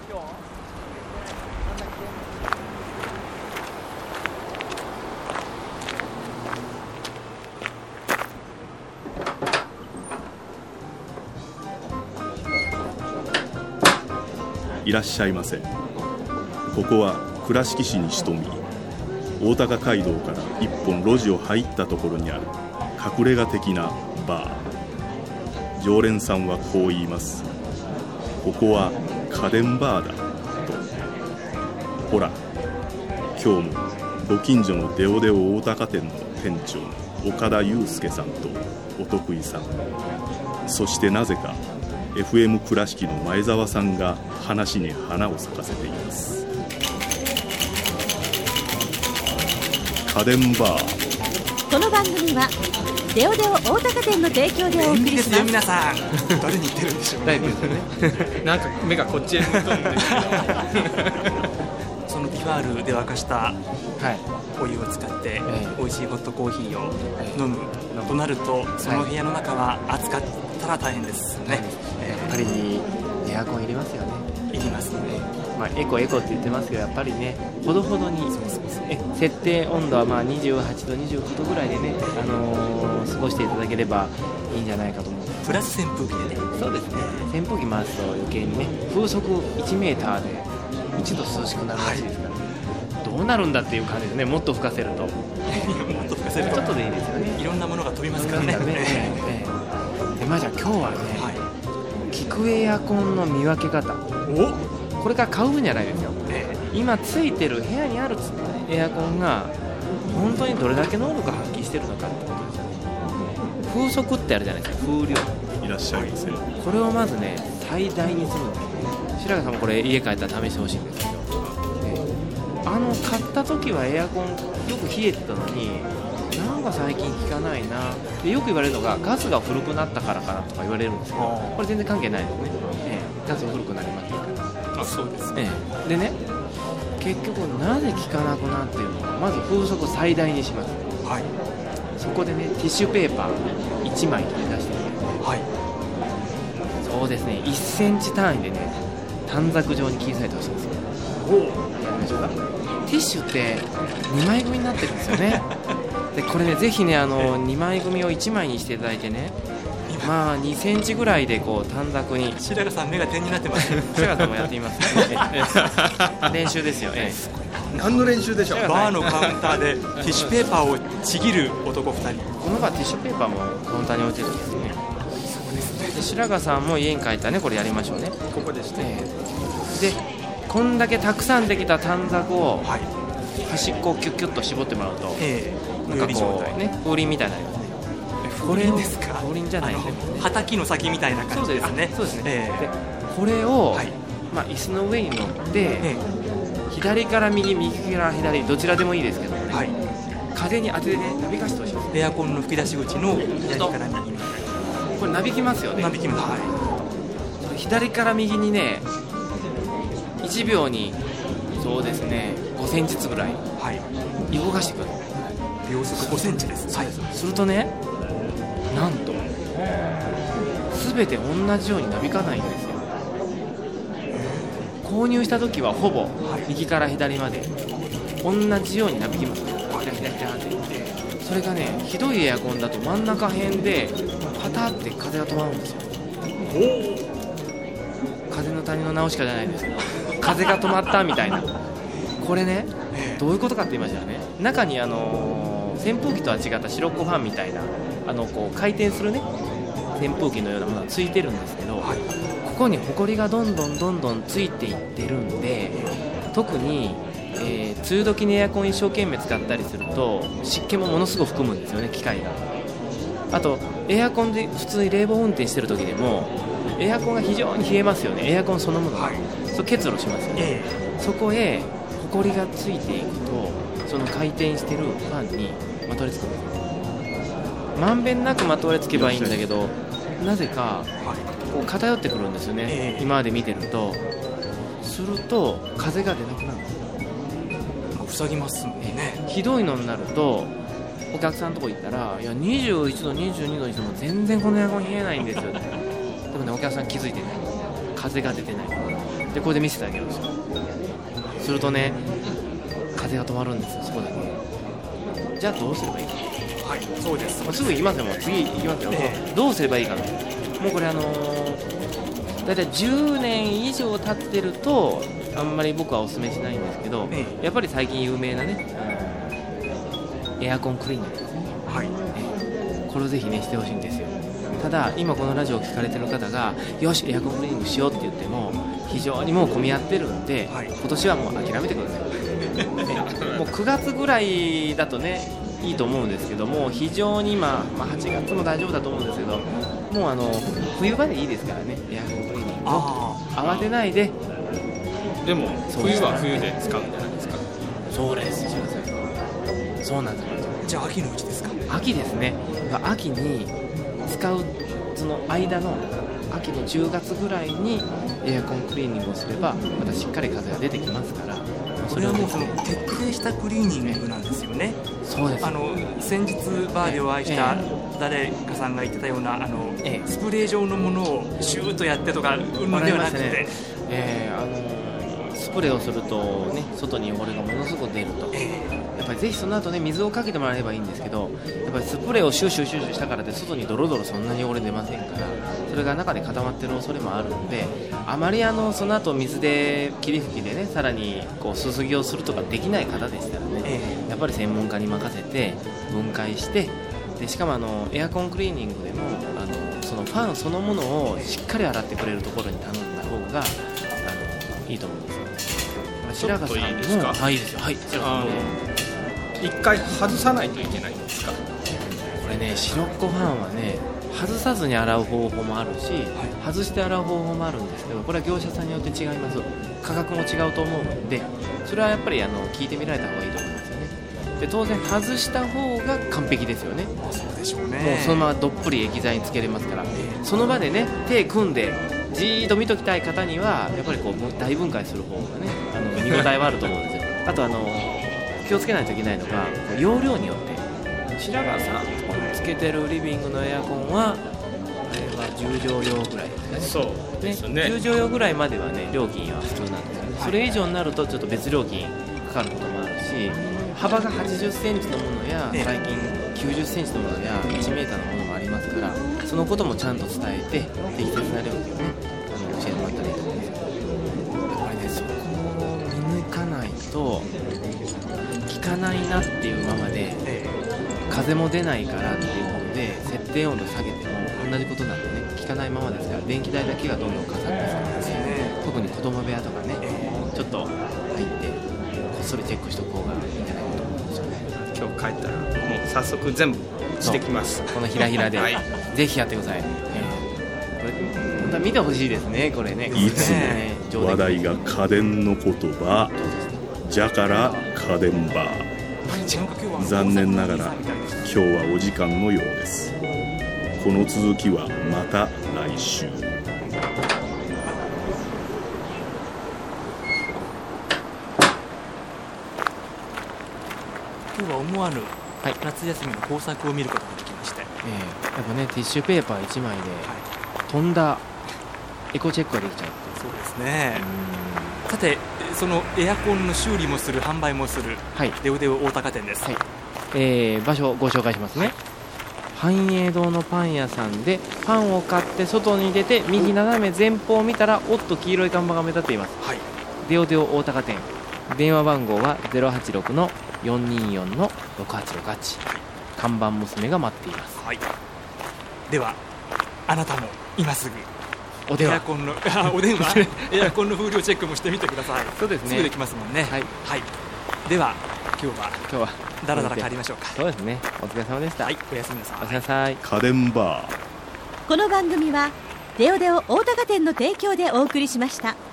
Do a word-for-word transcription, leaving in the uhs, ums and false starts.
いらっしゃいませ。ここは倉敷市に潜み、大高街道から一本路地を入ったところにある隠れ家的なバー。常連さんはこう言います。ここは家電バーだと。ほら、今日もご近所のデオデオ大高店の店長岡田祐介さんとお得意さん、そしてなぜかエフエム 倉敷の前澤さんが話に花を咲かせています。家電バー。 この番組はデオデオ大高店の提供でお送りします。 便利ですよ皆さん。誰に言ってるんでしょう。 ライブですよね。なんか目がこっちへ向くんですけどそのティファールで沸かしたお湯を使って美味しいホットコーヒーを飲むとなると、その部屋の中は暑かったら大変ですね。 やっぱりエアコン入れますよね。 いりますね。 まあ、エコエコって言ってますけど、やっぱりね、ほどほどにえ設定温度はまあにじゅうはちどにじゅうきゅうどぐらいでね、あのー、過ごしていただければいいんじゃないかと思う。 プラス扇風機でね。 そうですね。扇風機回すと余計にね、風速いちメーターでいちど涼しくなるらしいですから、はい、どうなるんだっていう感じですね。もっと吹かせるともっと吹かせるとちょっとでいいですよね。 いろんなものが飛びますからね。 ええでまあ、じゃあ今日はね、はい、効くエアコンの見分け方、おこれから買うんじゃないですよ、ええ、今ついてる部屋にあるエアコンが本当にどれだけ能力を発揮してるのかってことですよね。風速ってあるじゃないですか、風量。 いらっしゃいませ。 これをまずね最大にするんですね。白川さんもこれ家帰ったら試してほしいんですけど、ええ、あの買った時はエアコンよく冷えてたのになんか最近効かないなでよく言われるのが、ガスが古くなったからかなとか言われるんですけど、これ全然関係ないですね、ええ、ガスが古くなりますから。 あ、そうですね、 ええ、でね、結局なぜ効かなくなっているのか、まず風速を最大にします、はい、そこでねティッシュペーパーいちまい取り出してね、はい、そうですねいっセンチ単位でね短冊状に切り裂いてほしいんですよ。おやりましょうか。ティッシュってにまい組になってるんですよねでこれねぜひねあのにまい組をいちまいにしていただいてね、まあにセンチぐらいでこう短冊に。 白川さん目が点になってます白川さんもやってみますね練習ですよ、ええ、何の練習でしょう。 バーのカウンターでティッシュペーパーをちぎる男ふたり。 この場はティッシュペーパーもカウンターに置いてるんですね。そうですね。で白川さんも家に帰ったらねこれやりましょうね。 ここですね、 えー、でこんだけたくさんできた短冊を端っこをキュッキュッと絞ってもらうと、えー、なんかこうね風鈴みたいになりますね。 風鈴ですか。 風鈴じゃないですね。 畑の先みたいな感じですね。 そうですね。 えー、 でこれを、はい、まあ、椅子の上に乗って、えー、左から右右から左どちらでもいいですけど、ね、はい、風に当ててねなびかしてほしいです。 エアコンの吹き出し口の左から右にこれなびきますよね。 なびきます、はい、 左から右にねいちびょうにそうですねごセンチずつぐらい、はい、動かしてくる。 秒速ごセンチです、 はい、するとねなんと全て同じようになびかないんですよ。購入した時はほぼ右から左まで同じようになびきます。左左左って言って、それがねひどいエアコンだと真ん中辺でパタって風が止まるんですよ。風の谷のナウシカじゃないですけど風が止まったみたいな。これねどういうことかって言いましたらね、中にあのー、扇風機とは違った白っ子ファンみたいなあのこう回転するね扇風機のようなものがついてるんですけど、はい、ここにホコリがどんどんどんどんついていってるんで、特に、えー、梅雨時にエアコン一生懸命使ったりすると湿気もものすごく含むんですよね、機械が。あとエアコンで普通に冷房運転してる時でもエアコンが非常に冷えますよね。エアコンそのものが、はい、そう結露しますよね、えー、そこへホコリがついていくとその回転してるファンにまとわりつくんですよ。まんべんなくまとわりつけばいいんだけど、なぜかこう偏ってくるんですよね、えー、今まで見てると。すると風が出なくなるんですよ。 塞ぎますね、 えー、ひどいのになるとお客さんのとこ行ったら、いやにじゅういちどにじゅうにどにしても全然このエアコン冷えないんですよでもねお客さん気づいてない、風が出てない。 でこれで見せてあげるんですよ。するとね風が止まるんですよ、そこだけ。じゃあどうすればいいか。 はい、そうです。 もうすぐ行きますよ、もう次行きますよ、ええ、どうすればいいかな。もうこれあのー、だいたいじゅうねん以上経ってるとあんまり僕はお勧めしないんですけど、ええ、やっぱり最近有名なね、あのー、エアコンクリーニングですね、はい、ええ、これをぜひねしてほしいんですよ。ただ今このラジオを聞かれてる方がよしエアコンクリーニングしようって言っても非常にもう混み合ってるんで、はい、今年はもう諦めてくださいもうくがつぐらいだとねいいと思うんですけども、非常に今、まあ、はちがつも大丈夫だと思うんですけど、もうあの冬場でいいですからね、エアコンクリーニングを慌てないで。 でも冬は冬で使うんじゃないですか。 そうです、そうなんです。 じゃあ秋のうちですか。 秋ですね。秋に使うその間の秋のじゅうがつぐらいにエアコンクリーニングをすればまたしっかり風が出てきますから、 それはもうその徹底したクリーニングなんですよね。 そうです。 あの先日バーでお会いした誰かさんが言ってたようなあの、ええ、スプレー状のものをシューッとやってとかうんぬんではなくて、ね、 えー、あのスプレーをするとね外に汚れがものすごく出ると、えー、やっぱりぜひその後ね水をかけてもらえればいいんですけど、やっぱりスプレーをシューシューシューシューしたからで外にドロドロそんなに汚れ出ませんから、それが中で固まってる恐れもあるので、あまりあのその後水で霧吹きでねさらにこうすすぎをするとかできない方でしたらね、えー、やっぱり専門家に任せて分解して、でしかもあのエアコンクリーニングでもあのそのファンそのものをしっかり洗ってくれるところに頼んだ方があのいいと思うんですよ。 ちょっといいですか。 はい、いいですよ。はい、 一回外さないといけないんですか。 これね白っこファンはね外さずに洗う方法もあるし、はい、外して洗う方法もあるんですけど、これは業者さんによって違います。価格も違うと思うので、それはやっぱりあの聞いてみられた方がいいと思いますよね。で当然外した方が完璧ですよね。 そうでしょうね。 もうそのままどっぷり液剤につけれますから、その場でね手組んでじーっと見ときたい方にはやっぱりこう大分解する方がねあの見応えはあると思うんですよあとあの気をつけないといけないのが容量によって、白川さんつけてるリビングのエアコンはあれはじゅうじょうようぐらいですかね。 そうですね。 じゅうじょうようぐらいまではね料金は普通なんですけど、それ以上になるとちょっと別料金かかることもあるし、幅がはちじゅっセンチのものや最近きゅうじゅっセンチのものやいちメーターのものもありますから、そのこともちゃんと伝えて適切な料金をねあの教えてもらったらいいと思うんですよ。やっぱりねそこを見抜かないと効かないなっていうままで、風も出ないからっていうので設定温度下げても同じことなんでね効かないままですから、電気代だけがどんどんかかってしまうんですよね。特に子供部屋とかねちょっと入ってこっそりチェックしておく方がいいんじゃないかと思うんですよね。 今日帰ったらもう早速全部してきます。 このひらひらで、はい、ぜひやってください、えー、これまた見てほしいですね。これねいつも話題が家電の言葉じゃから家電バー。残念ながら今日はお時間のようです。この続きはまた来週。 今日は思わぬ夏休みの工作を見ることができまして、 えー、やっぱねティッシュペーパーいちまいで飛んだエコチェックができちゃう。 そうですね。さてそのエアコンの修理もする販売もする、はい、デオデオ大高店です、はい、 えー、場所をご紹介しますね。繁栄堂のパン屋さんでパンを買って外に出て右斜め前方を見たらおっと黄色い看板が目立っています、はい、デオデオ大高店。電話番号は ゼロはちろくのよんにーよんのろくはちろくはち、はい、看板娘が待っています、はい、 ではあなたも今すぐお電話エアコンのあお電話エアコンの風量チェックもしてみてください。 そうですね。 すぐできますもんね。はい、はい、では今日は今日はだらだら帰りましょうか。 そうですね。お疲れ様でした。 はい、おやすみなさい。 おやすみなさい。 家電バー。 この番組はデオデオ大高店の提供でお送りしました。